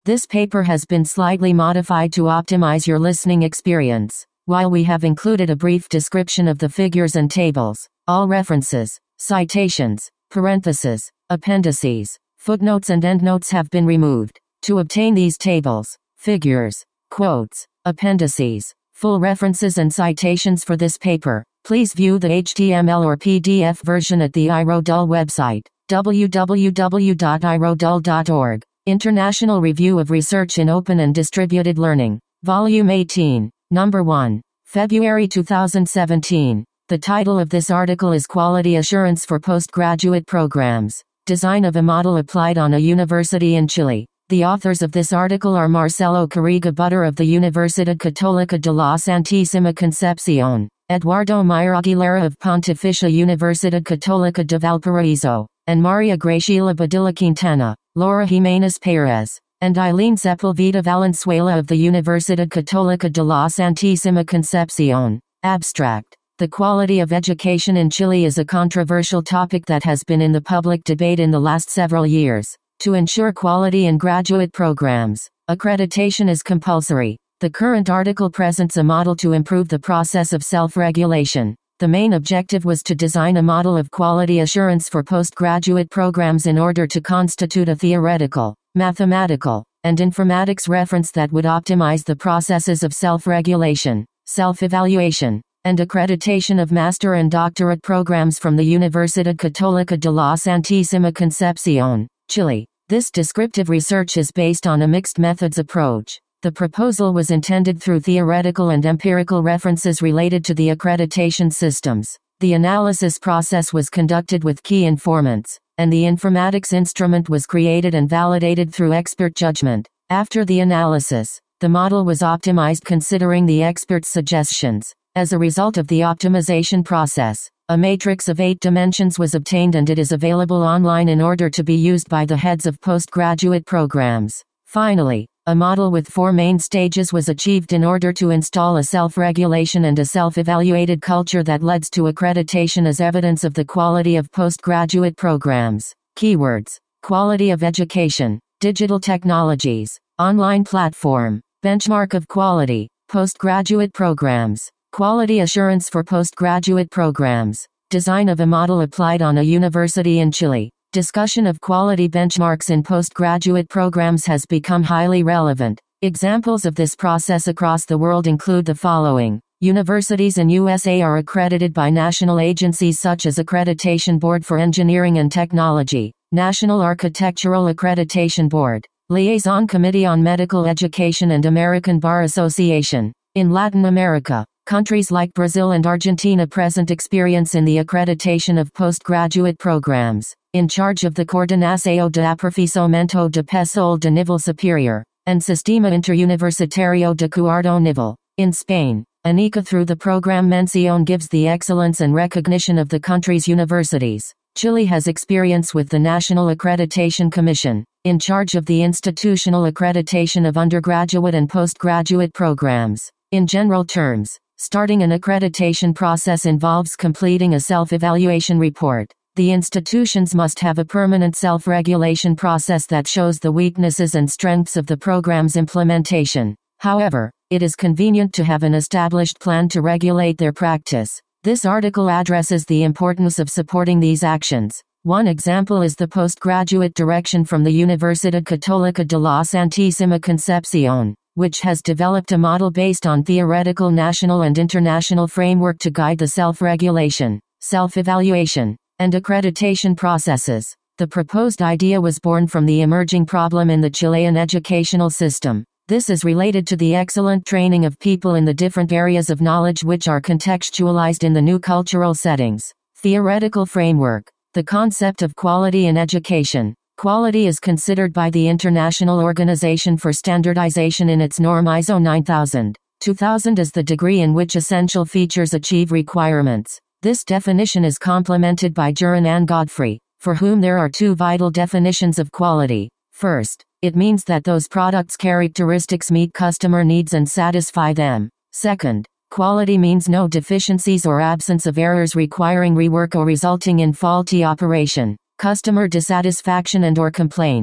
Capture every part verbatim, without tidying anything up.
This paper has been slightly modified to optimize your listening experience. While we have included a brief description of the figures and tables, all references, citations, parentheses, appendices, footnotes and endnotes have been removed. To obtain these tables, figures, quotes, appendices, full references and citations for this paper, please view the H T M L or P D F version at the iRodul website, w w w dot i rodul dot org. International Review of Research in Open and Distributed Learning, Volume eighteen, Number one, February two thousand seventeen. The title of this article is Quality Assurance for Postgraduate Programs, Design of a Model Applied on a University in Chile. The authors of this article are Marcelo Carriga Butter of the Universidad Católica de la Santísima Concepción, Eduardo Meyer Aguilera of Pontificia Universidad Católica de Valparaíso, and Maria Graciela Badilla Quintana, Laura Jimenez Perez, and Eileen Sepulveda Valenzuela of the Universidad Católica de la Santísima Concepción. Abstract. The quality of education in Chile is a controversial topic that has been in the public debate in the last several years. To ensure quality in graduate programs, accreditation is compulsory. The current article presents a model to improve the process of self-regulation. The main objective was to design a model of quality assurance for postgraduate programs in order to constitute a theoretical, mathematical, and informatics reference that would optimize the processes of self-regulation, self-evaluation, and accreditation of master and doctorate programs from the Universidad Católica de la Santísima Concepción, Chile. This descriptive research is based on a mixed methods approach. The proposal was intended through theoretical and empirical references related to the accreditation systems. The analysis process was conducted with key informants, and the informatics instrument was created and validated through expert judgment. After the analysis, the model was optimized considering the expert's suggestions. As a result of the optimization process, a matrix of eight dimensions was obtained and it is available online in order to be used by the heads of postgraduate programs. Finally, a model with four main stages was achieved in order to install a self-regulation and a self-evaluated culture that leads to accreditation as evidence of the quality of postgraduate programs. Keywords: quality of education, digital technologies, online platform, benchmark of quality, postgraduate programs, quality assurance for postgraduate programs, design of a model applied on a university in Chile. Discussion of quality benchmarks in postgraduate programs has become highly relevant. Examples of this process across the world include the following. Universities in U S A are accredited by national agencies such as Accreditation Board for Engineering and Technology, National Architectural Accreditation Board, Liaison Committee on Medical Education and American Bar Association. In Latin America, countries like Brazil and Argentina present experience in the accreditation of postgraduate programs. In charge of the Coordenação de Aperfeiçoamento de Pessoal de Nível Superior, and Sistema Interuniversitario de Cuarto Nível. In Spain, ANICA through the program Mención gives the excellence and recognition of the country's universities. Chile has experience with the National Accreditation Commission, in charge of the institutional accreditation of undergraduate and postgraduate programs. In general terms, starting an accreditation process involves completing a self-evaluation report. The institutions must have a permanent self-regulation process that shows the weaknesses and strengths of the program's implementation. However, it is convenient to have an established plan to regulate their practice. This article addresses the importance of supporting these actions. One example is the postgraduate direction from the Universidad Católica de la Santísima Concepción, which has developed a model based on theoretical national and international framework to guide the self-regulation, self-evaluation, and accreditation processes. The proposed idea was born from the emerging problem in the Chilean educational system. This is related to the excellent training of people in the different areas of knowledge which are contextualized in the new cultural settings. Theoretical framework. The concept of quality in education. Quality is considered by the International Organization for Standardization in its norm I S O nine thousand. two thousand as the degree in which essential features achieve requirements. This definition is complemented by Juran and Godfrey, for whom there are two vital definitions of quality. First, it means that those products' characteristics meet customer needs and satisfy them. Second, quality means no deficiencies or absence of errors requiring rework or resulting in faulty operation, customer dissatisfaction and or complaints.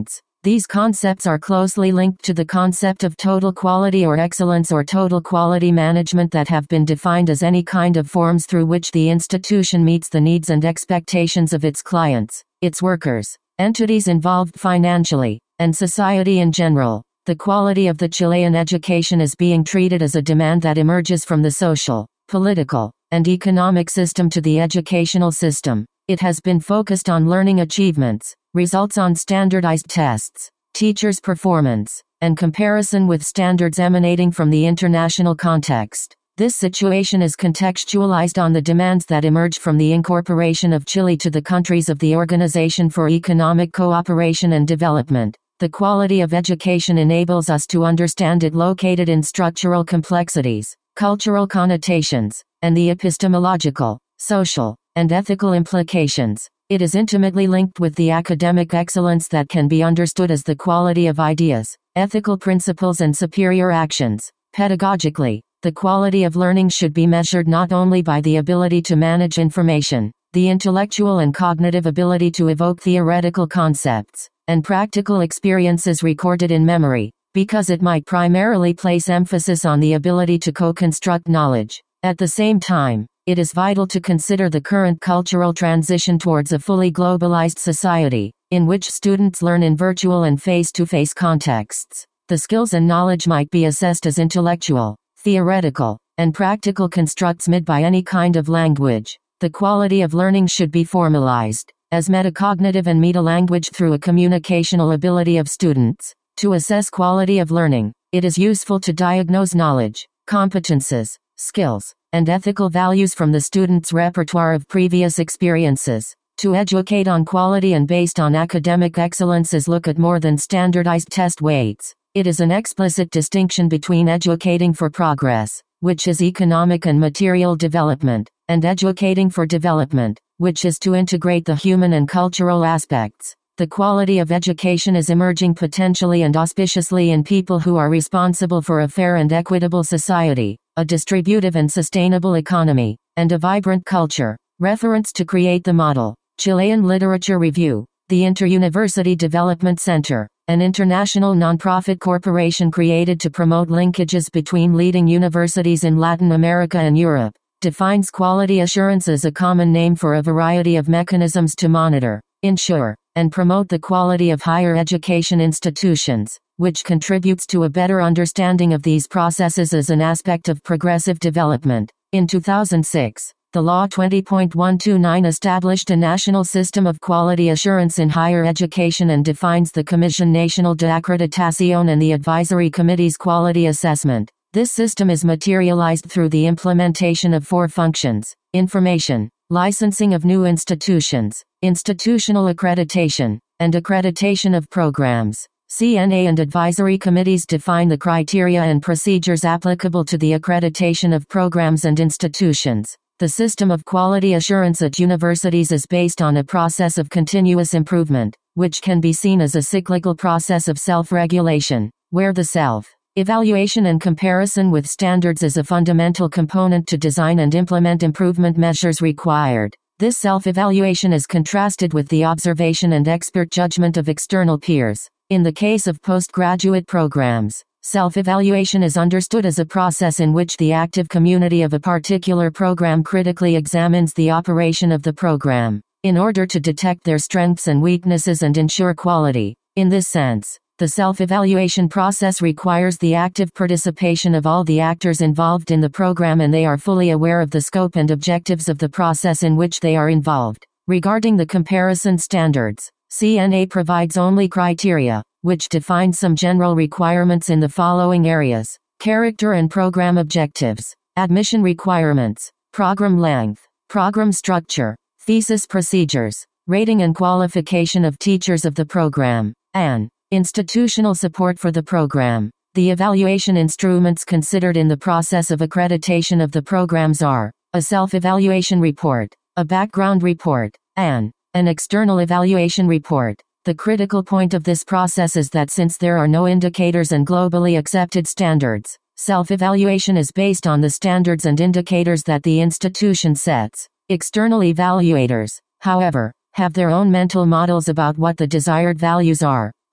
These concepts are closely linked to the concept of total quality or excellence or total quality management that have been defined as any kind of forms through which the institution meets the needs and expectations of its clients, its workers, entities involved financially, and society in general. The quality of the Chilean education is being treated as a demand that emerges from the social, political, and economic system to the educational system. It has been focused on learning achievements, results on standardized tests, teachers' performance, and comparison with standards emanating from the international context. This situation is contextualized on the demands that emerge from the incorporation of Chile to the countries of the Organization for Economic Cooperation and Development. The quality of education enables us to understand it located in structural complexities, cultural connotations, and the epistemological, social, and ethical implications. It is intimately linked with the academic excellence that can be understood as the quality of ideas, ethical principles and superior actions. Pedagogically, the quality of learning should be measured not only by the ability to manage information, the intellectual and cognitive ability to evoke theoretical concepts, and practical experiences recorded in memory, because it might primarily place emphasis on the ability to co-construct knowledge. At the same time, it is vital to consider the current cultural transition towards a fully globalized society, in which students learn in virtual and face-to-face contexts. The skills and knowledge might be assessed as intellectual, theoretical, and practical constructs made by any kind of language. The quality of learning should be formalized as metacognitive and meta-language through a communicational ability of students. To assess quality of learning, it is useful to diagnose knowledge, competences, skills, and ethical values from the student's repertoire of previous experiences. To educate on quality and based on academic excellence is look at more than standardized test weights. It is an explicit distinction between educating for progress, which is economic and material development, and educating for development, which is to integrate the human and cultural aspects. The quality of education is emerging potentially and auspiciously in people who are responsible for a fair and equitable society, a distributive and sustainable economy, and a vibrant culture. Reference to create the model. Chilean Literature Review. The Inter-University Development Center, an international nonprofit corporation created to promote linkages between leading universities in Latin America and Europe, defines quality assurance as a common name for a variety of mechanisms to monitor, ensure, and promote the quality of higher education institutions, which contributes to a better understanding of these processes as an aspect of progressive development. In two thousand six, the Law twenty point one two nine established a national system of quality assurance in higher education and defines the Comisión Nacional de Acreditación and the Advisory Committee's quality assessment. This system is materialized through the implementation of four functions: information, licensing of new institutions, institutional accreditation, and accreditation of programs. C N A and advisory committees define the criteria and procedures applicable to the accreditation of programs and institutions. The system of quality assurance at universities is based on a process of continuous improvement, which can be seen as a cyclical process of self-regulation, where the self evaluation and comparison with standards is a fundamental component to design and implement improvement measures required. This self-evaluation is contrasted with the observation and expert judgment of external peers. In the case of postgraduate programs, self-evaluation is understood as a process in which the active community of a particular program critically examines the operation of the program, in order to detect their strengths and weaknesses and ensure quality. In this sense, the self-evaluation process requires the active participation of all the actors involved in the program, and they are fully aware of the scope and objectives of the process in which they are involved. Regarding the comparison standards, C N A provides only criteria, which define some general requirements in the following areas: character and program objectives, admission requirements, program length, program structure, thesis procedures, rating and qualification of teachers of the program, and institutional support for the program. The evaluation instruments considered in the process of accreditation of the programs are a self-evaluation report, a background report, and an external evaluation report. The critical point of this process is that since there are no indicators and globally accepted standards, self-evaluation is based on the standards and indicators that the institution sets. External evaluators, however, have their own mental models about what the desired values are.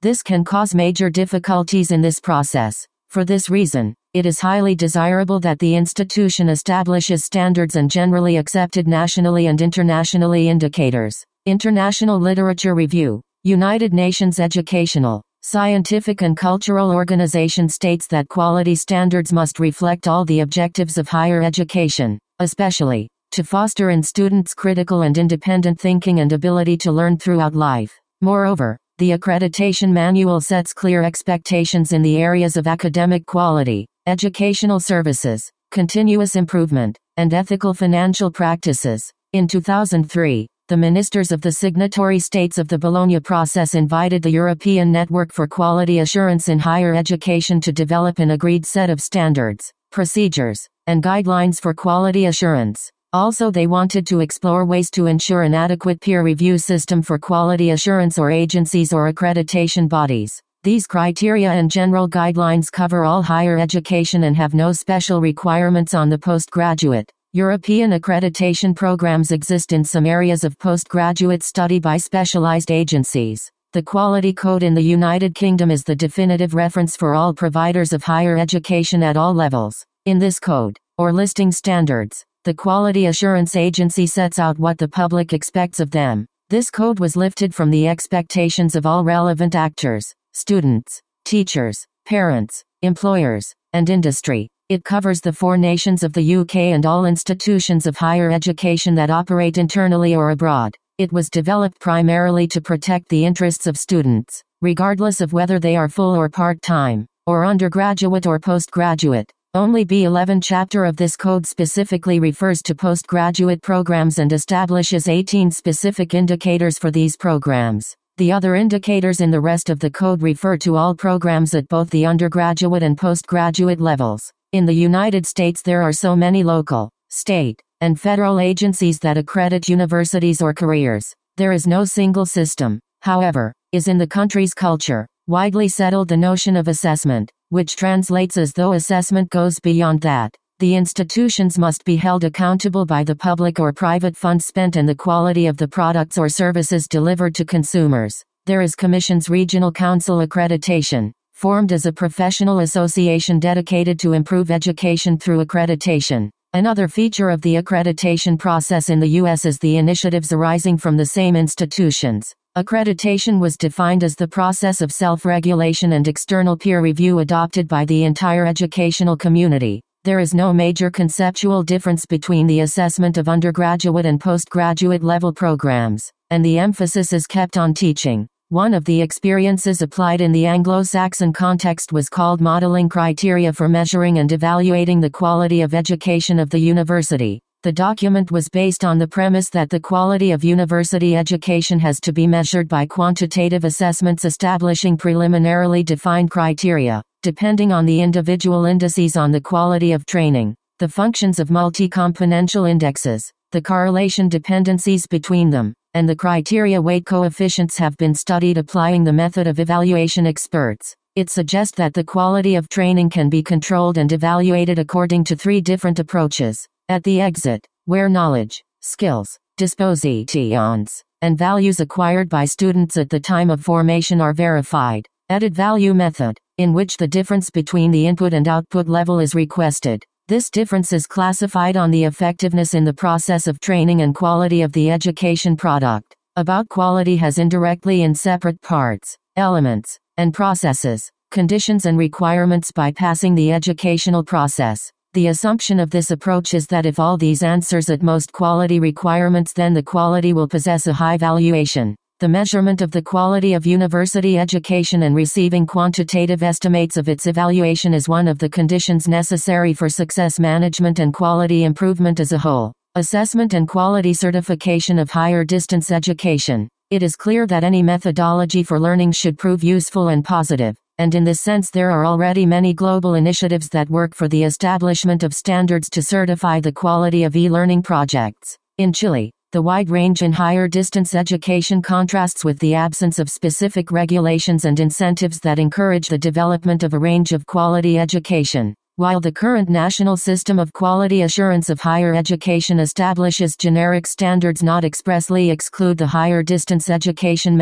This can cause major difficulties in this process. For this reason, it is highly desirable that the institution establishes standards and generally accepted nationally and internationally indicators. International Literature Review. United Nations Educational, Scientific and Cultural Organization states that quality standards must reflect all the objectives of higher education, especially to foster in students critical and independent thinking and ability to learn throughout life. Moreover, the accreditation manual sets clear expectations in the areas of academic quality, educational services, continuous improvement, and ethical financial practices. In two thousand three, the ministers of the signatory states of the Bologna Process invited the European Network for Quality Assurance in Higher Education to develop an agreed set of standards, procedures, and guidelines for quality assurance. Also, they wanted to explore ways to ensure an adequate peer review system for quality assurance or agencies or accreditation bodies. These criteria and general guidelines cover all higher education and have no special requirements on the postgraduate. European accreditation programs exist in some areas of postgraduate study by specialized agencies. The Quality Code in the United Kingdom is the definitive reference for all providers of higher education at all levels. In this code, or listing standards, the Quality Assurance Agency sets out what the public expects of them. This code was lifted from the expectations of all relevant actors, students, teachers, parents, employers, and industry. It covers the four nations of the U K and all institutions of higher education that operate internally or abroad. It was developed primarily to protect the interests of students, regardless of whether they are full or part-time, or undergraduate or postgraduate. Only B eleven chapter of this code specifically refers to postgraduate programs and establishes eighteen specific indicators for these programs. The other indicators in the rest of the code refer to all programs at both the undergraduate and postgraduate levels. In the United States there are so many local, state, and federal agencies that accredit universities or careers. There is no single system. However, is in the country's culture, widely settled the notion of assessment, which translates as though assessment goes beyond that. The institutions must be held accountable by the public or private funds spent and the quality of the products or services delivered to consumers. There is Commission's Regional Council Accreditation, formed as a professional association dedicated to improve education through accreditation. Another feature of the accreditation process in the U S is the initiatives arising from the same institutions. Accreditation was defined as the process of self-regulation and external peer review adopted by the entire educational community. There is no major conceptual difference between the assessment of undergraduate and postgraduate level programs, and the emphasis is kept on teaching. One of the experiences applied in the Anglo-Saxon context was called modeling criteria for measuring and evaluating the quality of education of the university. The document was based on the premise that the quality of university education has to be measured by quantitative assessments establishing preliminarily defined criteria, depending on the individual indices on the quality of training, the functions of multi-componential indexes, the correlation dependencies between them, and the criteria weight coefficients have been studied applying the method of evaluation experts. It suggests that the quality of training can be controlled and evaluated according to three different approaches. At the exit, where knowledge, skills, dispositions, and values acquired by students at the time of formation are verified. Added value method, in which the difference between the input and output level is requested. This difference is classified on the effectiveness in the process of training and quality of the education product. About quality has indirectly in separate parts, elements, and processes, conditions and requirements bypassing the educational process. The assumption of this approach is that if all these answers at most quality requirements, then the quality will possess a high valuation. The measurement of the quality of university education and receiving quantitative estimates of its evaluation is one of the conditions necessary for success management and quality improvement as a whole. Assessment and quality certification of higher distance education. It is clear that any methodology for learning should prove useful and positive. And in this sense there are already many global initiatives that work for the establishment of standards to certify the quality of e-learning projects. In Chile, the wide range in higher distance education contrasts with the absence of specific regulations and incentives that encourage the development of a range of quality education. While the current national system of quality assurance of higher education establishes generic standards not expressly exclude the higher distance education manner,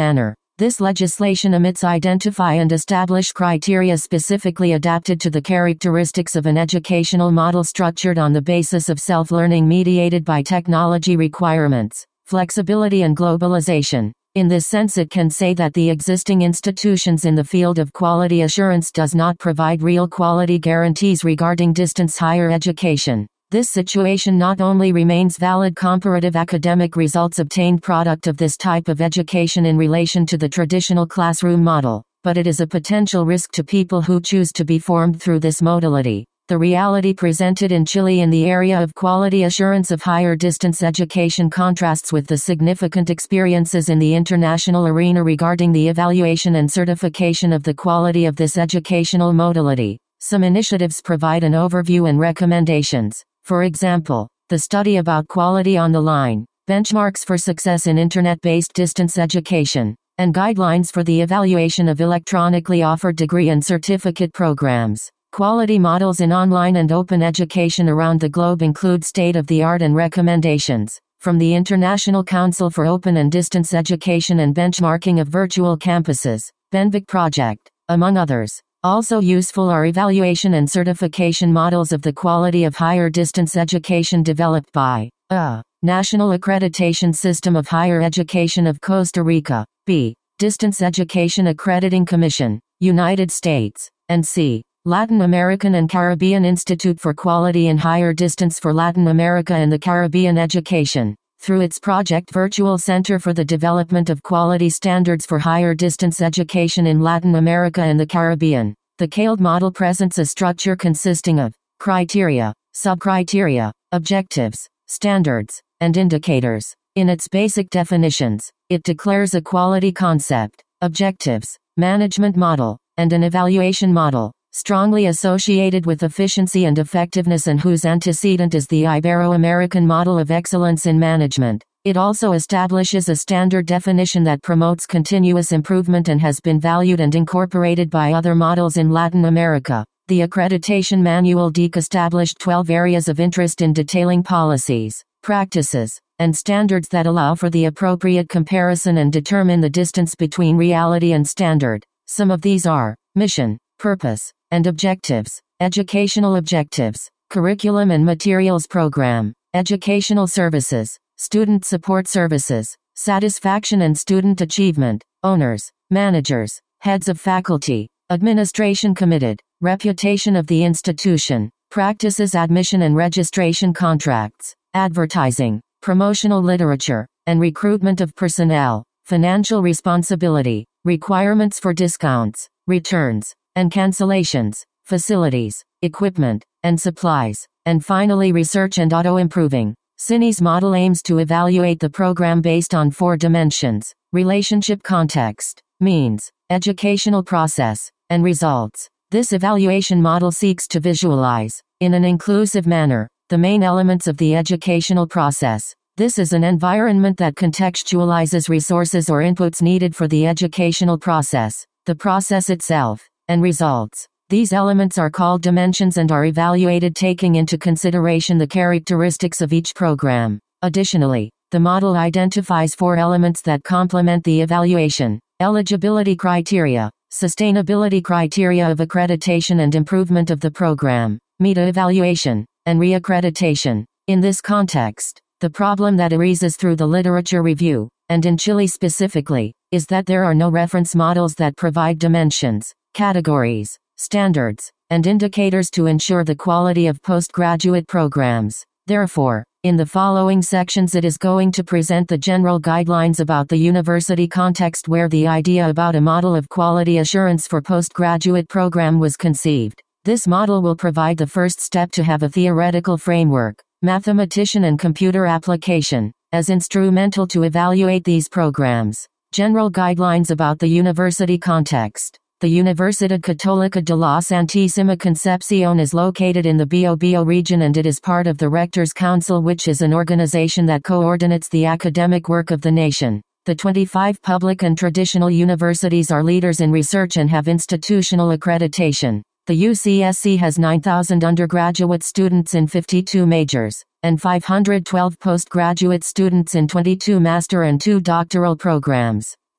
This legislation omits identify and establish criteria specifically adapted to the characteristics of an educational model structured on the basis of self-learning mediated by technology requirements, flexibility and globalization. In this sense, it can say that the existing institutions in the field of quality assurance does not provide real quality guarantees regarding distance higher education. This situation not only remains valid comparative academic results obtained product of this type of education in relation to the traditional classroom model, but it is a potential risk to people who choose to be formed through this modality. The reality presented in Chile in the area of quality assurance of higher distance education contrasts with the significant experiences in the international arena regarding the evaluation and certification of the quality of this educational modality. Some initiatives provide an overview and recommendations. For example, the study about quality on the line, benchmarks for success in internet-based distance education, and guidelines for the evaluation of electronically offered degree and certificate programs. Quality models in online and open education around the globe include state-of-the-art and recommendations from the International Council for Open and Distance Education and Benchmarking of Virtual Campuses, BENVIC project, among others. Also useful are evaluation and certification models of the quality of higher distance education developed by A. National Accreditation System of Higher Education of Costa Rica, B. Distance Education Accrediting Commission, United States, and C. Latin American and Caribbean Institute for Quality in Higher Distance for Latin America and the Caribbean Education. Through its project Virtual Center for the Development of Quality Standards for Higher Distance Education in Latin America and the Caribbean, the C A L D model presents a structure consisting of criteria, subcriteria, objectives, standards, and indicators. In its basic definitions, it declares a quality concept, objectives, management model, and an evaluation model, strongly associated with efficiency and effectiveness and whose antecedent is the Ibero-American Model of Excellence in Management. It also establishes a standard definition that promotes continuous improvement and has been valued and incorporated by other models in Latin America. The Accreditation Manual D C established twelve areas of interest in detailing policies, practices, and standards that allow for the appropriate comparison and determine the distance between reality and standard. Some of these are mission, purpose, and objectives, educational objectives, curriculum and materials program, educational services, student support services, satisfaction and student achievement, owners, managers, heads of faculty, administration committed, reputation of the institution, practices admission and registration contracts, advertising, promotional literature, and recruitment of personnel, financial responsibility, requirements for discounts, returns, and cancellations, facilities, equipment, and supplies, and finally research and auto-improving. C I N I's model aims to evaluate the program based on four dimensions: relationship context, means, educational process, and results. This evaluation model seeks to visualize, in an inclusive manner, the main elements of the educational process. This is an environment that contextualizes resources or inputs needed for the educational process, the process itself, and results. These elements are called dimensions and are evaluated taking into consideration the characteristics of each program. Additionally, the model identifies four elements that complement the evaluation: eligibility criteria, sustainability criteria of accreditation and improvement of the program, meta-evaluation, and reaccreditation. In this context, the problem that arises through the literature review, and in Chile specifically, is that there are no reference models that provide dimensions, categories, standards, and indicators to ensure the quality of postgraduate programs. Therefore, in the following sections it is going to present the general guidelines about the university context where the idea about a model of quality assurance for postgraduate program was conceived. This model will provide the first step to have a theoretical framework, mathematician and computer application, as instrumental to evaluate these programs. General guidelines about the university context. The Universidad Católica de la Santísima Concepción is located in the Biobío region and it is part of the Rectors' Council, which is an organization that coordinates the academic work of the nation. The twenty-five public and traditional universities are leaders in research and have institutional accreditation. The U C S C has nine thousand undergraduate students in fifty-two majors, and five hundred twelve postgraduate students in twenty-two master and two doctoral programs.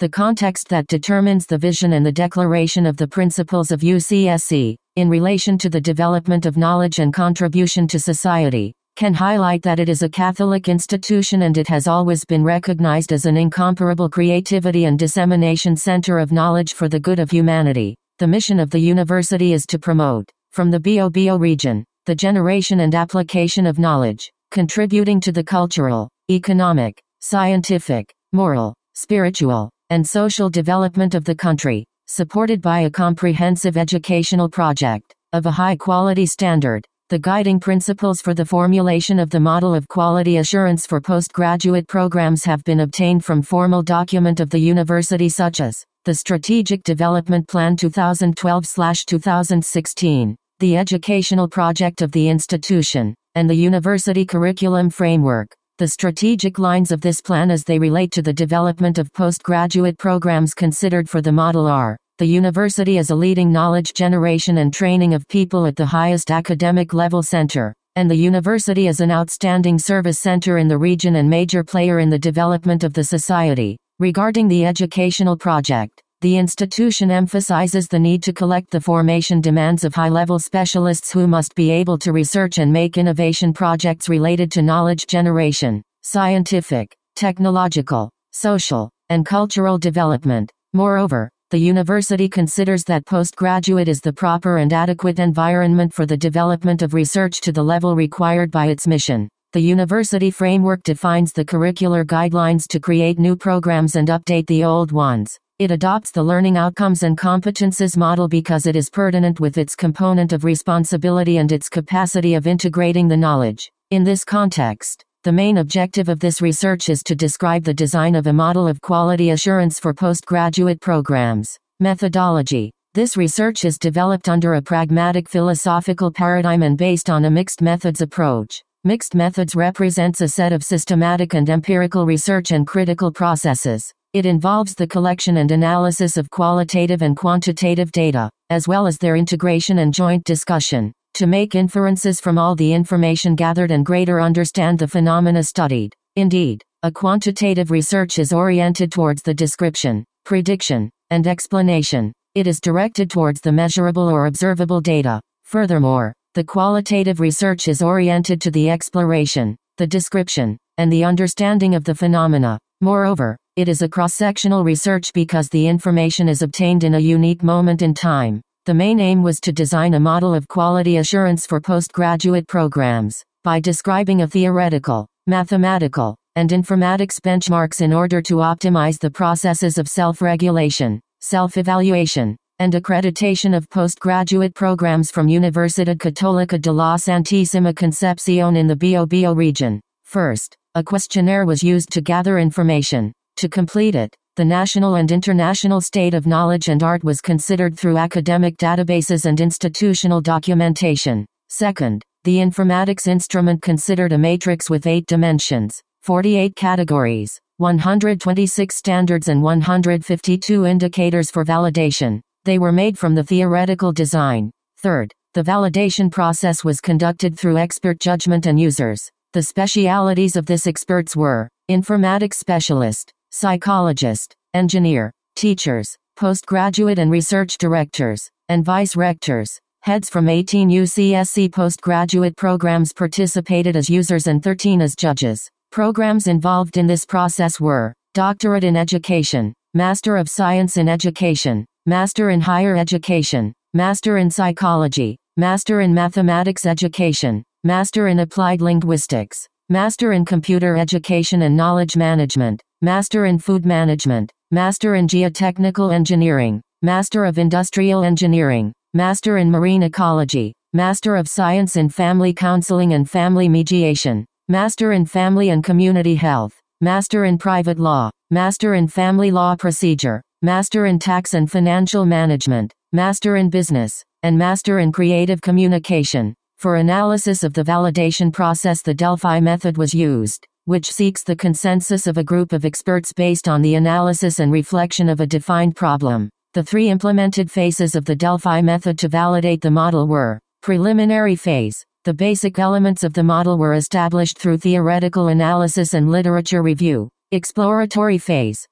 the context that determines the vision and the declaration of the principles of U C S C, in relation to the development of knowledge and contribution to society, can highlight that it is a Catholic institution and it has always been recognized as an incomparable creativity and dissemination center of knowledge for the good of humanity. The mission of the university is to promote, from the Biobío region, the generation and application of knowledge, contributing to the cultural, economic, scientific, moral, spiritual, and social development of the country, supported by a comprehensive educational project, of a high-quality standard. The guiding principles for the formulation of the model of quality assurance for postgraduate programs have been obtained from formal document of the university such as, the Strategic Development Plan twenty twelve to twenty sixteen, the Educational Project of the institution, and the University Curriculum Framework. The strategic lines of this plan as they relate to the development of postgraduate programs considered for the model are: the university is a leading knowledge generation and training of people at the highest academic level center, and the university is an outstanding service center in the region and major player in the development of the society. Regarding the educational project, the institution emphasizes the need to collect the formation demands of high-level specialists who must be able to research and make innovation projects related to knowledge generation, scientific, technological, social, and cultural development. Moreover, the university considers that postgraduate is the proper and adequate environment for the development of research to the level required by its mission. The university framework defines the curricular guidelines to create new programs and update the old ones. It adopts the learning outcomes and competences model because it is pertinent with its component of responsibility and its capacity of integrating the knowledge. In this context, the main objective of this research is to describe the design of a model of quality assurance for postgraduate programs. Methodology. This research is developed under a pragmatic philosophical paradigm and based on a mixed methods approach. Mixed methods represents a set of systematic and empirical research and critical processes. It involves the collection and analysis of qualitative and quantitative data, as well as their integration and joint discussion, to make inferences from all the information gathered and greater understand the phenomena studied. Indeed, a quantitative research is oriented towards the description, prediction, and explanation. It is directed towards the measurable or observable data. Furthermore, the qualitative research is oriented to the exploration, the description, and the understanding of the phenomena. Moreover, it is a cross-sectional research because the information is obtained in a unique moment in time. The main aim was to design a model of quality assurance for postgraduate programs, by describing a theoretical, mathematical, and informatics benchmarks in order to optimize the processes of self-regulation, self-evaluation, and accreditation of postgraduate programs from Universidad Católica de la Santísima Concepción in the Biobío region. First, a questionnaire was used to gather information. To complete it, the national and international state of knowledge and art was considered through academic databases and institutional documentation. Second, the informatics instrument considered a matrix with eight dimensions, forty-eight categories, one hundred twenty-six standards and one hundred fifty-two indicators for validation. They were made from the theoretical design. Third, the validation process was conducted through expert judgment and users. The specialities of this experts were informatics specialist, psychologist, engineer, teachers, postgraduate and research directors, and vice-rectors. Heads from eighteen U C S C postgraduate programs participated as users and thirteen as judges. Programs involved in this process were Doctorate in Education, Master of Science in Education, Master in Higher Education, Master in Psychology, Master in Mathematics Education, Master in Applied Linguistics, Master in Computer Education and Knowledge Management, Master in Food Management, Master in Geotechnical Engineering, Master of Industrial Engineering, Master in Marine Ecology, Master of Science in Family Counseling and Family Mediation, Master in Family and Community Health, Master in Private Law, Master in Family Law Procedure, Master in Tax and Financial Management, Master in Business, and Master in Creative Communication. For analysis of the validation process, the Delphi method was used, which seeks the consensus of a group of experts based on the analysis and reflection of a defined problem. The three implemented phases of the Delphi method to validate the model were: preliminary phase. The basic elements of the model were established through theoretical analysis and literature review. Exploratory phase.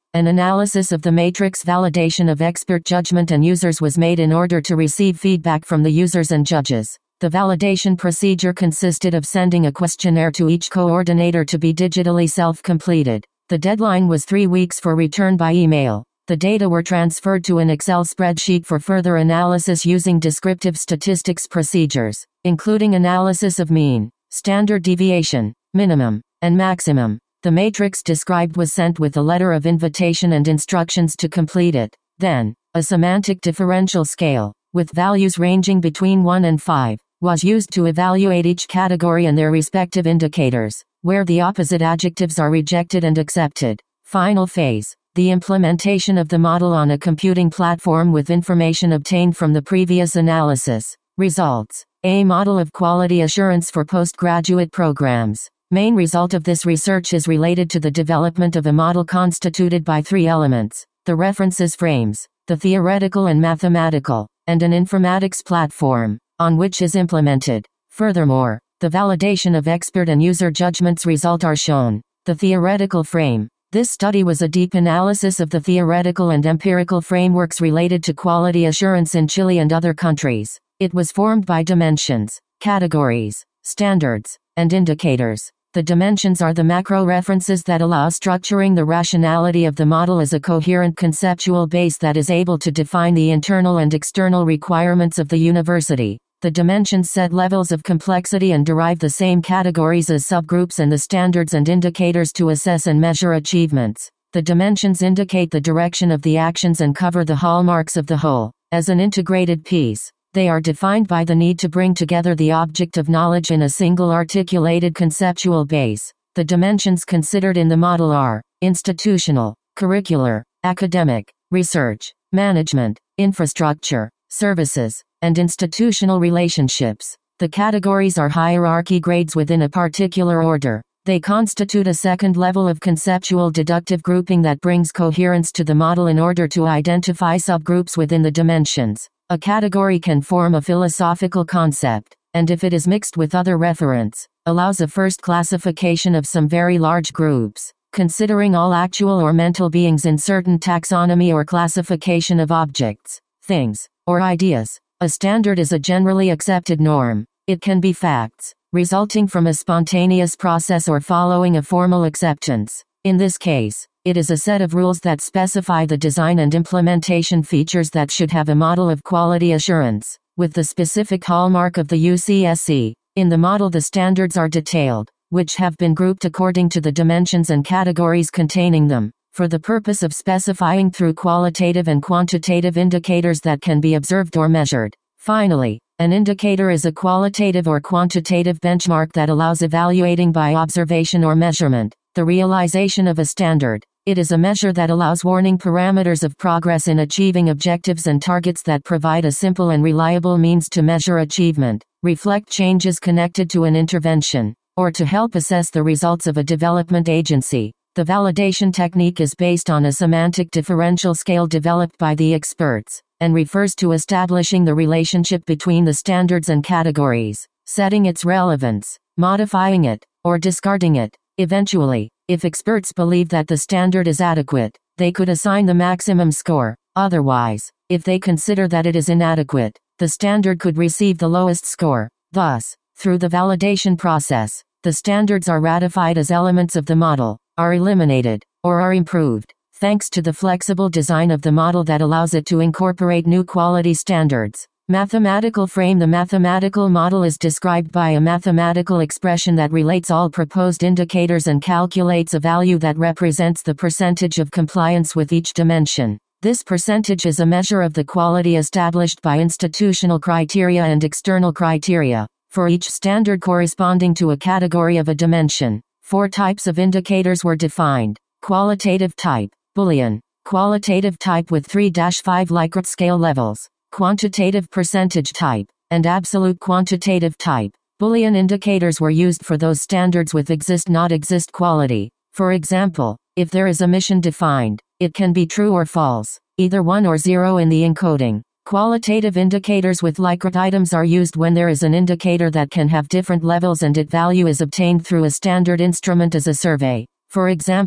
An analysis of the matrix validation of expert judgment and users was made in order to receive feedback from the users and judges. The validation procedure consisted of sending a questionnaire to each coordinator to be digitally self-completed. The deadline was three weeks for return by email. The data were transferred to an Excel spreadsheet for further analysis using descriptive statistics procedures, including analysis of mean, standard deviation, minimum, and maximum. The matrix described was sent with a letter of invitation and instructions to complete it. Then, a semantic differential scale, with values ranging between one and five, was used to evaluate each category and their respective indicators, where the opposite adjectives are rejected and accepted. Final phase. The implementation of the model on a computing platform with information obtained from the previous analysis. Results. A model of quality assurance for postgraduate programs. Main result of this research is related to the development of a model constituted by three elements: the references frames, the theoretical and mathematical, and an informatics platform, on which is implemented. Furthermore, the validation of expert and user judgments result are shown. The theoretical frame. This study was a deep analysis of the theoretical and empirical frameworks related to quality assurance in Chile and other countries. It was formed by dimensions, categories, standards, and indicators. The dimensions are the macro references that allow structuring the rationality of the model as a coherent conceptual base that is able to define the internal and external requirements of the university. The dimensions set levels of complexity and derive the same categories as subgroups and the standards and indicators to assess and measure achievements. The dimensions indicate the direction of the actions and cover the hallmarks of the whole. As an integrated piece, they are defined by the need to bring together the object of knowledge in a single articulated conceptual base. The dimensions considered in the model are institutional, curricular, academic, research, management, infrastructure, services, and institutional relationships. The categories are hierarchy grades within a particular order. They constitute a second level of conceptual deductive grouping that brings coherence to the model in order to identify subgroups within the dimensions. A category can form a philosophical concept, and if it is mixed with other referents, allows a first classification of some very large groups, considering all actual or mental beings in certain taxonomy or classification of objects, things, or ideas. A standard is a generally accepted norm. It can be facts, resulting from a spontaneous process or following a formal acceptance. In this case, it is a set of rules that specify the design and implementation features that should have a model of quality assurance, with the specific hallmark of the U C S C. In the model, the standards are detailed, which have been grouped according to the dimensions and categories containing them, for the purpose of specifying through qualitative and quantitative indicators that can be observed or measured. Finally, an indicator is a qualitative or quantitative benchmark that allows evaluating by observation or measurement the realization of a standard. It is a measure that allows warning parameters of progress in achieving objectives and targets that provide a simple and reliable means to measure achievement, reflect changes connected to an intervention, or to help assess the results of a development agency. The validation technique is based on a semantic differential scale developed by the experts, and refers to establishing the relationship between the standards and categories, setting its relevance, modifying it, or discarding it. Eventually, if experts believe that the standard is adequate, they could assign the maximum score. Otherwise, if they consider that it is inadequate, the standard could receive the lowest score. Thus, through the validation process, the standards are ratified as elements of the model, are eliminated, or are improved, thanks to the flexible design of the model that allows it to incorporate new quality standards. Mathematical frame. The mathematical model is described by a mathematical expression that relates all proposed indicators and calculates a value that represents the percentage of compliance with each dimension. This percentage is a measure of the quality established by institutional criteria and external criteria, for each standard corresponding to a category of a dimension. Four types of indicators were defined: qualitative type, Boolean, qualitative type with three to five Likert scale levels, quantitative percentage type, and absolute quantitative type. Boolean indicators were used for those standards with exist-not-exist quality. For example, if there is a mission defined, it can be true or false, either one or zero in the encoding. Qualitative indicators with Likert items are used when there is an indicator that can have different levels and its value is obtained through a standard instrument as a survey. For example,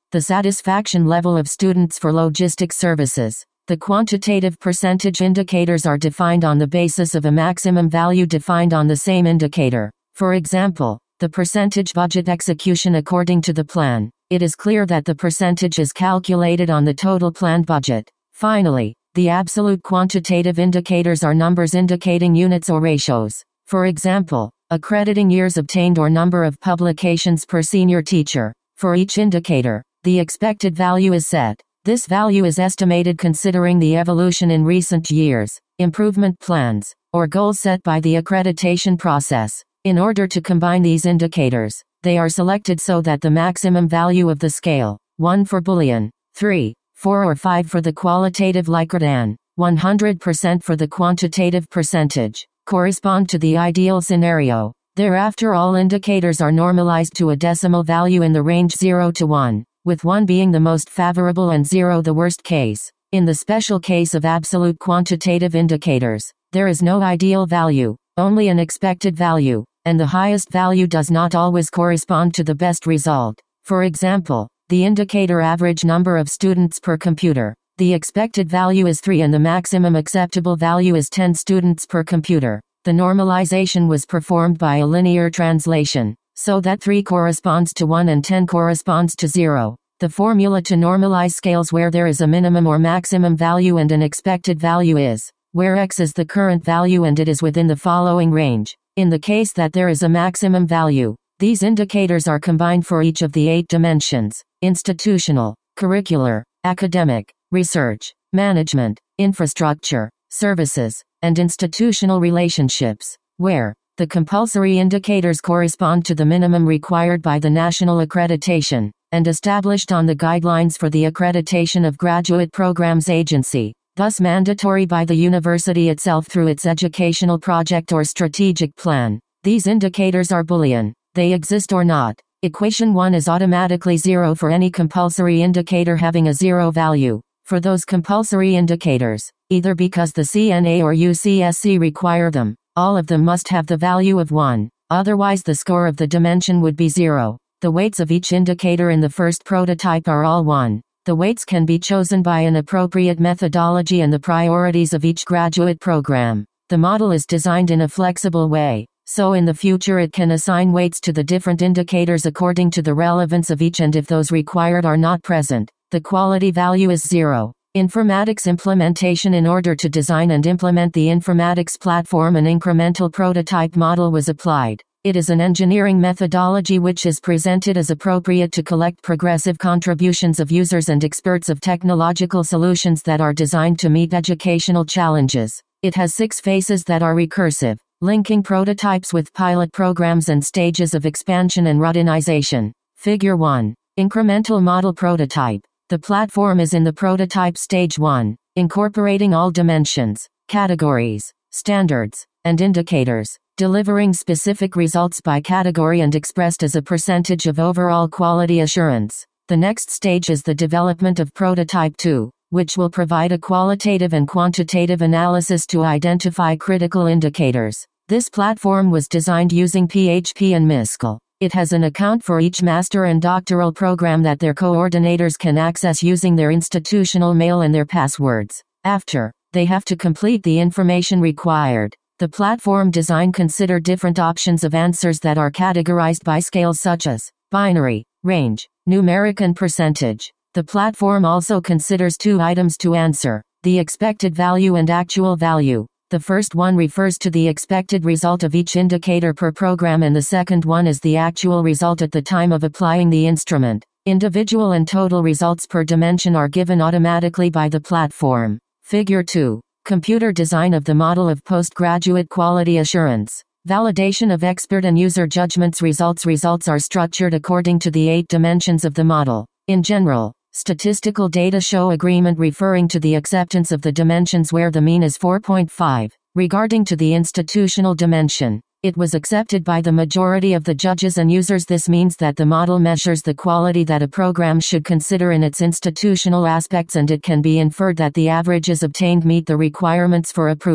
The satisfaction level of students for logistics services. The quantitative percentage indicators are defined on the basis of a maximum value defined on the same indicator. For example, the percentage budget execution according to the plan. It is clear that the percentage is calculated on the total planned budget. Finally, the absolute quantitative indicators are numbers indicating units or ratios. For example, accrediting years obtained or number of publications per senior teacher. For each indicator, the expected value is set. This value is estimated considering the evolution in recent years, improvement plans, or goals set by the accreditation process. In order to combine these indicators, they are selected so that the maximum value of the scale, one for Boolean, three, four or five for the qualitative Likert and one hundred percent for the quantitative percentage, correspond to the ideal scenario. Thereafter all indicators are normalized to a decimal value in the range zero to one, with one being the most favorable and zero the worst case. In the special case of absolute quantitative indicators, there is no ideal value, only an expected value, and the highest value does not always correspond to the best result. For example, the indicator average number of students per computer. The expected value is three and the maximum acceptable value is ten students per computer. The normalization was performed by a linear translation, so that three corresponds to one and ten corresponds to zero. The formula to normalize scales where there is a minimum or maximum value and an expected value is, where x is the current value and it is within the following range. In the case that there is a maximum value, these indicators are combined for each of the eight dimensions: institutional, curricular, academic, research, management, infrastructure, services, and institutional relationships, where the compulsory indicators correspond to the minimum required by the national accreditation, and established on the guidelines for the accreditation of graduate programs agency, thus mandatory by the university itself through its educational project or strategic plan. These indicators are Boolean. They exist or not. Equation one is automatically zero for any compulsory indicator having a zero value. For those compulsory indicators, either because the C N A or U C S C require them, all of them must have the value of one, otherwise the score of the dimension would be zero. The weights of each indicator in the first prototype are all one. The weights can be chosen by an appropriate methodology and the priorities of each graduate program. The model is designed in a flexible way, so in the future it can assign weights to the different indicators according to the relevance of each, and if those required are not present, the quality value is zero. Informatics implementation. In order to design and implement the informatics platform, an incremental prototype model was applied. It is an engineering methodology which is presented as appropriate to collect progressive contributions of users and experts of technological solutions that are designed to meet educational challenges. It has six phases that are recursive, linking prototypes with pilot programs and stages of expansion and routinization. Figure one. Incremental model prototype. The platform is in the prototype stage one, incorporating all dimensions, categories, standards, and indicators, delivering specific results by category and expressed as a percentage of overall quality assurance. The next stage is the development of prototype two, which will provide a qualitative and quantitative analysis to identify critical indicators. This platform was designed using P H P and Miscal. It has an account for each master and doctoral program that their coordinators can access using their institutional mail and their passwords. After, they have to complete the information required. The platform design consider different options of answers that are categorized by scales such as binary, range, numeric and percentage. The platform also considers two items to answer: the expected value and actual value. The first one refers to the expected result of each indicator per program, and the second one is the actual result at the time of applying the instrument. Individual and total results per dimension are given automatically by the platform. Figure two. Computer design of the model of postgraduate quality assurance. Validation of expert and user judgments. Results. Results are structured according to the eight dimensions of the model. In general, statistical data show agreement referring to the acceptance of the dimensions where the mean is four point five. Regarding to the institutional dimension, it was accepted by the majority of the judges and users. This means that the model measures the quality that a program should consider in its institutional aspects, and it can be inferred that the averages obtained meet the requirements for approval.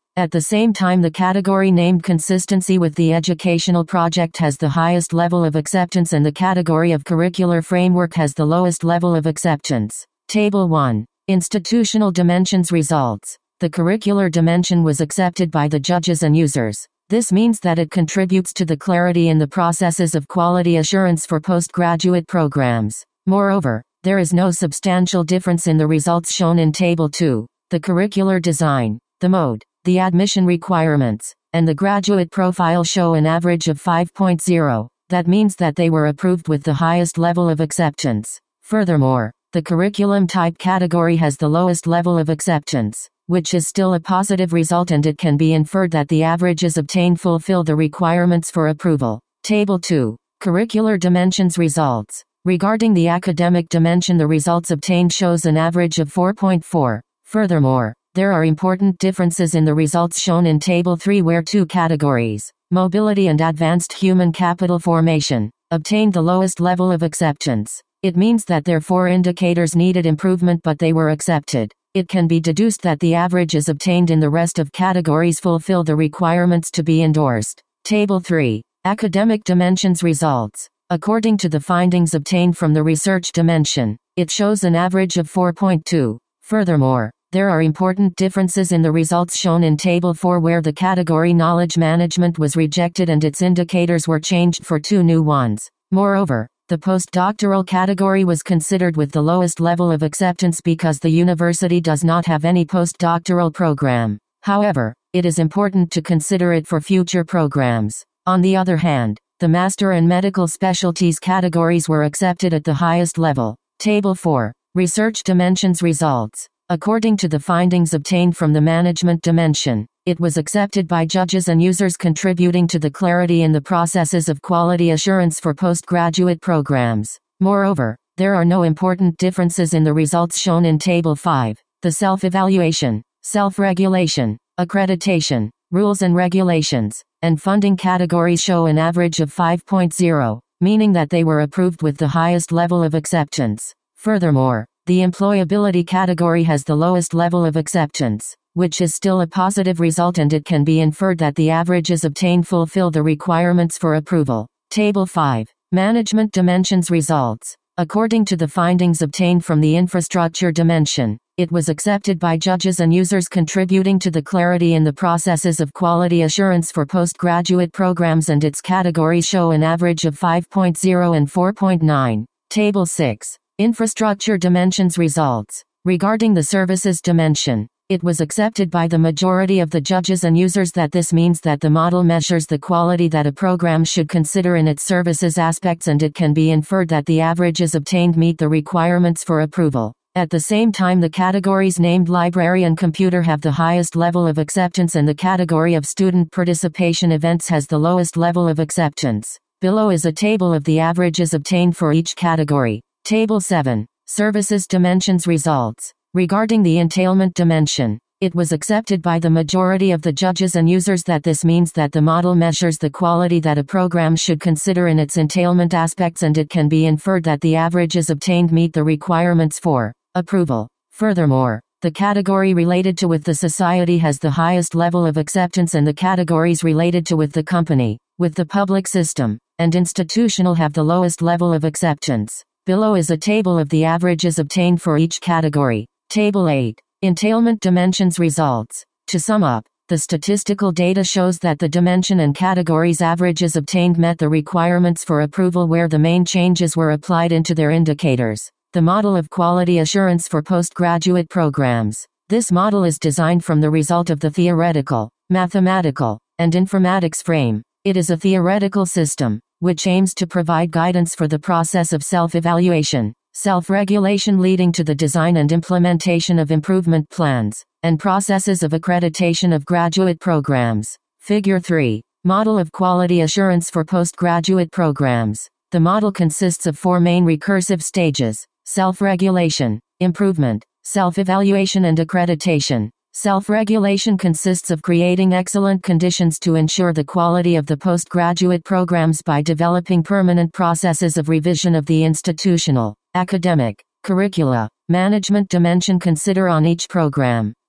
At the same time, the category named Consistency with the Educational Project has the highest level of acceptance and the category of Curricular Framework has the lowest level of acceptance. Table one. Institutional Dimensions Results. The curricular dimension was accepted by the judges and users. This means that it contributes to the clarity in the processes of quality assurance for postgraduate programs. Moreover, there is no substantial difference in the results shown in Table two. The curricular design, the mode, the admission requirements, and the graduate profile show an average of five point zero. That means that they were approved with the highest level of acceptance. Furthermore, the curriculum type category has the lowest level of acceptance, which is still a positive result, and it can be inferred that the averages obtained fulfill the requirements for approval. Table two. Curricular Dimensions Results. Regarding the academic dimension, the results obtained shows an average of four point four. Furthermore, there are important differences in the results shown in Table three, where two categories, mobility and advanced human capital formation, obtained the lowest level of acceptance. It means that their four indicators needed improvement, but they were accepted. It can be deduced that the averages obtained in the rest of categories fulfill the requirements to be endorsed. Table three. Academic Dimensions Results. According to the findings obtained from the research dimension, it shows an average of four point two. Furthermore, there are important differences in the results shown in Table four, where the category Knowledge Management was rejected and its indicators were changed for two new ones. Moreover, the postdoctoral category was considered with the lowest level of acceptance because the university does not have any postdoctoral program. However, it is important to consider it for future programs. On the other hand, the Master and Medical Specialties categories were accepted at the highest level. Table four. Research Dimensions Results. According to the findings obtained from the management dimension, it was accepted by judges and users, contributing to the clarity in the processes of quality assurance for postgraduate programs. Moreover, there are no important differences in the results shown in Table five. The self-evaluation, self-regulation, accreditation, rules and regulations, and funding categories show an average of five point zero, meaning that they were approved with the highest level of acceptance. Furthermore, the employability category has the lowest level of acceptance, which is still a positive result, and it can be inferred that the averages obtained fulfill the requirements for approval. Table five. Management Dimensions Results. According to the findings obtained from the infrastructure dimension, it was accepted by judges and users, contributing to the clarity in the processes of quality assurance for postgraduate programs, and its categories show an average of five point zero and four point nine. Table six. Infrastructure Dimensions Results. Regarding the services dimension, it was accepted by the majority of the judges and users that this means that the model measures the quality that a program should consider in its services aspects, and it can be inferred that the averages obtained meet the requirements for approval. At the same time, the categories named Library and Computer have the highest level of acceptance, and the category of Student Participation Events has the lowest level of acceptance. Below is a table of the averages obtained for each category. Table seven. Services Dimensions Results. Regarding the entailment dimension, it was accepted by the majority of the judges and users that this means that the model measures the quality that a program should consider in its entailment aspects, and it can be inferred that the averages obtained meet the requirements for approval. Furthermore, the category related to with the society has the highest level of acceptance, and the categories related to with the company, with the public system, and institutional have the lowest level of acceptance. Below is a table of the averages obtained for each category. Table eight. Entailment Dimensions Results. To sum up, the statistical data shows that the dimension and categories averages obtained met the requirements for approval, where the main changes were applied into their indicators. The model of quality assurance for postgraduate programs. This model is designed from the result of the theoretical, mathematical, and informatics frame. It is a theoretical system, which aims to provide guidance for the process of self-evaluation, self-regulation, leading to the design and implementation of improvement plans, and processes of accreditation of graduate programs. Figure three. Model of Quality Assurance for Postgraduate Programs. The model consists of four main recursive stages: self-regulation, improvement, self-evaluation, and accreditation. Self-regulation consists of creating excellent conditions to ensure the quality of the postgraduate programs by developing permanent processes of revision of the institutional, academic, curricula, management dimension consider on each program.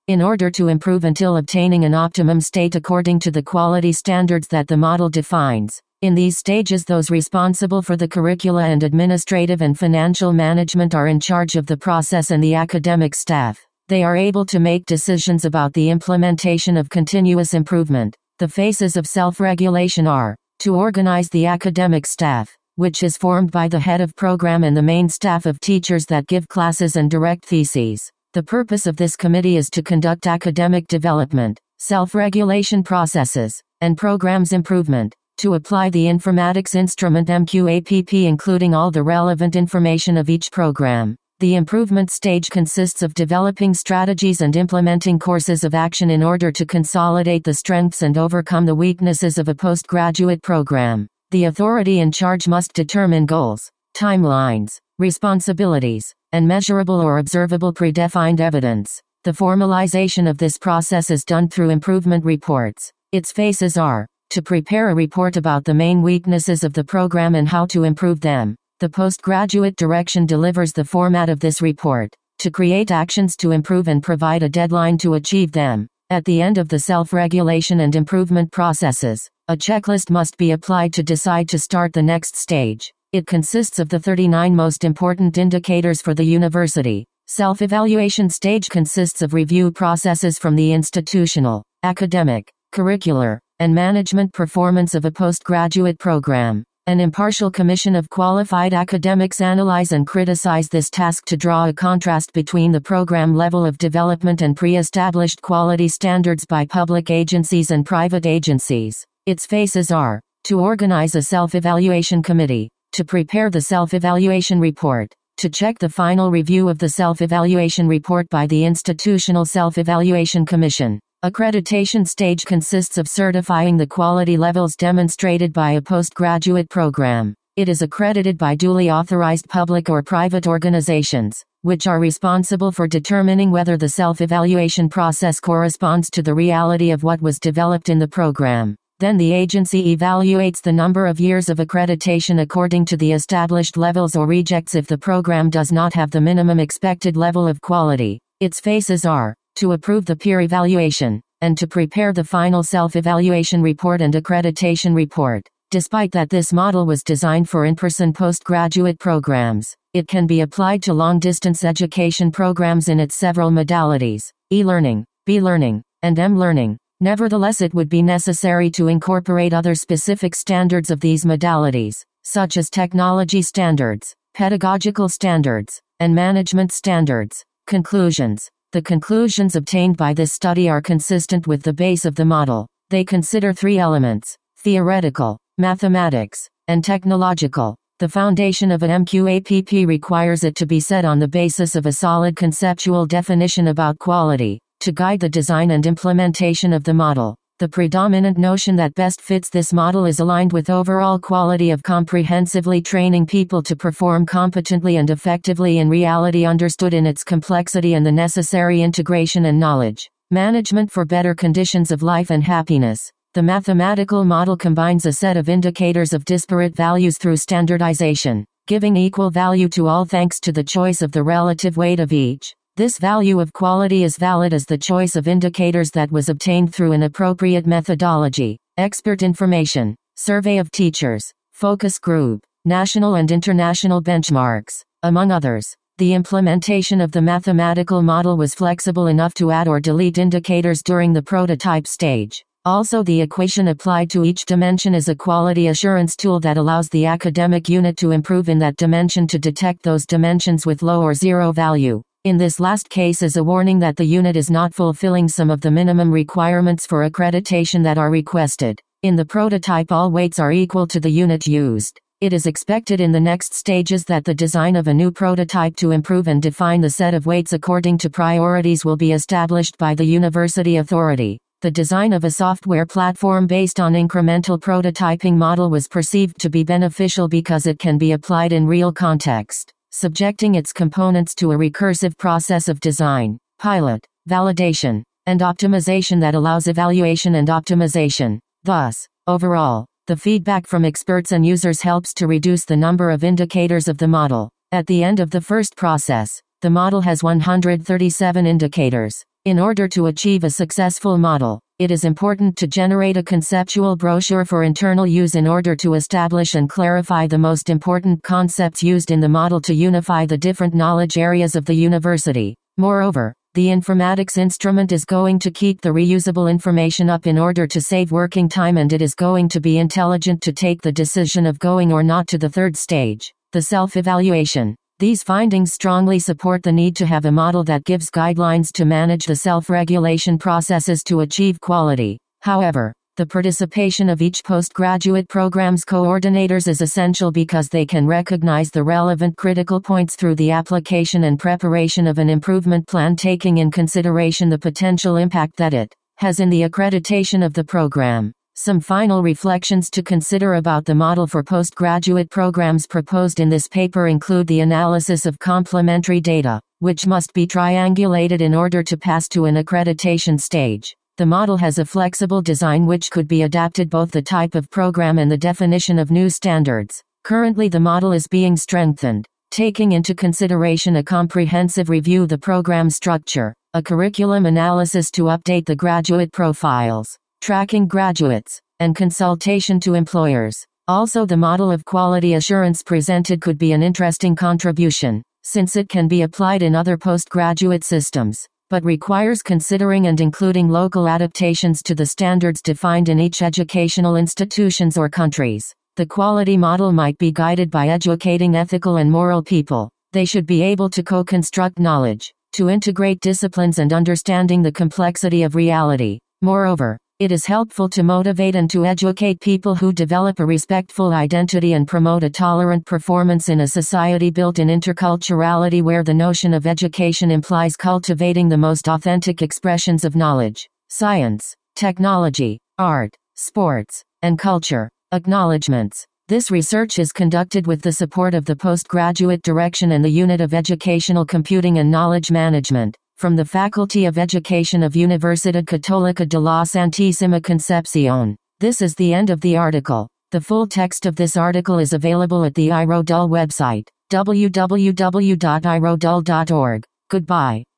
in order to improve until obtaining an optimum state according to the quality standards that the model defines. In these stages, those responsible for the curricula and administrative and financial management are in charge of the process, and the academic staff. They are able to make decisions about the implementation of continuous improvement. The phases of self-regulation are: to organize the academic staff, which is formed by the head of program and the main staff of teachers that give classes and direct theses. The purpose of this committee is to conduct academic development, self-regulation processes, and programs improvement. To apply the informatics instrument M Q A P P, including all the relevant information of each program. The improvement stage consists of developing strategies and implementing courses of action in order to consolidate the strengths and overcome the weaknesses of a postgraduate program. The authority in charge must determine goals, timelines, responsibilities, and measurable or observable predefined evidence. The formalization of this process is done through improvement reports. Its phases are: to prepare a report about the main weaknesses of the program and how to improve them. The postgraduate direction delivers the format of this report. To create actions to improve and provide a deadline to achieve them. At the end of the self-regulation and improvement processes, a checklist must be applied to decide to start the next stage. It consists of the thirty-nine most important indicators for the university. Self-evaluation stage consists of review processes from the institutional, academic, curricular, and management performance of a postgraduate program. An impartial commission of qualified academics analyze and criticize this task to draw a contrast between the program level of development and pre-established quality standards by public agencies and private agencies. Its phases are: to organize a self-evaluation committee, to prepare the self-evaluation report, to check the final review of the self-evaluation report by the Institutional Self-Evaluation Commission. Accreditation stage consists of certifying the quality levels demonstrated by a postgraduate program. It is accredited by duly authorized public or private organizations, which are responsible for determining whether the self-evaluation process corresponds to the reality of what was developed in the program. Then the agency evaluates the number of years of accreditation according to the established levels or rejects if the program does not have the minimum expected level of quality. Its phases are: to approve the peer evaluation, and to prepare the final self-evaluation report and accreditation report. Despite that this model was designed for in-person postgraduate programs, it can be applied to long-distance education programs in its several modalities: e-learning, B-learning, and M-learning. Nevertheless, it would be necessary to incorporate other specific standards of these modalities, such as technology standards, pedagogical standards, and management standards. Conclusions. The conclusions obtained by this study are consistent with the base of the model. They consider three elements: theoretical, mathematics, and technological. The foundation of an M Q A P P requires it to be set on the basis of a solid conceptual definition about quality, to guide the design and implementation of the model. The predominant notion that best fits this model is aligned with overall quality of comprehensively training people to perform competently and effectively in reality understood in its complexity and the necessary integration and knowledge management for better conditions of life and happiness. The mathematical model combines a set of indicators of disparate values through standardization, giving equal value to all thanks to the choice of the relative weight of each. This value of quality is valid as the choice of indicators that was obtained through an appropriate methodology, expert information, survey of teachers, focus group, national and international benchmarks, among others. The implementation of the mathematical model was flexible enough to add or delete indicators during the prototype stage. Also, the equation applied to each dimension is a quality assurance tool that allows the academic unit to improve in that dimension to detect those dimensions with low or zero value. In this last case is a warning that the unit is not fulfilling some of the minimum requirements for accreditation that are requested. In the prototype, all weights are equal to the unit used. It is expected in the next stages that the design of a new prototype to improve and define the set of weights according to priorities will be established by the university authority. The design of a software platform based on incremental prototyping model was perceived to be beneficial because it can be applied in real context, subjecting its components to a recursive process of design, pilot, validation, and optimization that allows evaluation and optimization. Thus, overall, the feedback from experts and users helps to reduce the number of indicators of the model. At the end of the first process, the model has one hundred thirty-seven indicators. In order to achieve a successful model, it is important to generate a conceptual brochure for internal use in order to establish and clarify the most important concepts used in the model to unify the different knowledge areas of the university. Moreover, the informatics instrument is going to keep the reusable information up in order to save working time, and it is going to be intelligent to take the decision of going or not to the third stage, the self-evaluation. These findings strongly support the need to have a model that gives guidelines to manage the self-regulation processes to achieve quality. However, the participation of each postgraduate program's coordinators is essential because they can recognize the relevant critical points through the application and preparation of an improvement plan, taking in consideration the potential impact that it has in the accreditation of the program. Some final reflections to consider about the model for postgraduate programs proposed in this paper include the analysis of complementary data, which must be triangulated in order to pass to an accreditation stage. The model has a flexible design which could be adapted both the type of program and the definition of new standards. Currently the model is being strengthened, taking into consideration a comprehensive review of the program structure, a curriculum analysis to update the graduate profiles, tracking graduates, and consultation to employers. Also, the model of quality assurance presented could be an interesting contribution, since it can be applied in other postgraduate systems, but requires considering and including local adaptations to the standards defined in each educational institutions or countries. The quality model might be guided by educating ethical and moral people. They should be able to co-construct knowledge, to integrate disciplines and understanding the complexity of reality. Moreover, it is helpful to motivate and to educate people who develop a respectful identity and promote a tolerant performance in a society built in interculturality where the notion of education implies cultivating the most authentic expressions of knowledge, science, technology, art, sports, and culture. Acknowledgements. This research is conducted with the support of the Postgraduate Direction and the Unit of Educational Computing and Knowledge Management, from the Faculty of Education of Universidad Católica de la Santísima Concepción. This is the end of the article. The full text of this article is available at the iRodul website, w w w dot i rodul dot org. Goodbye.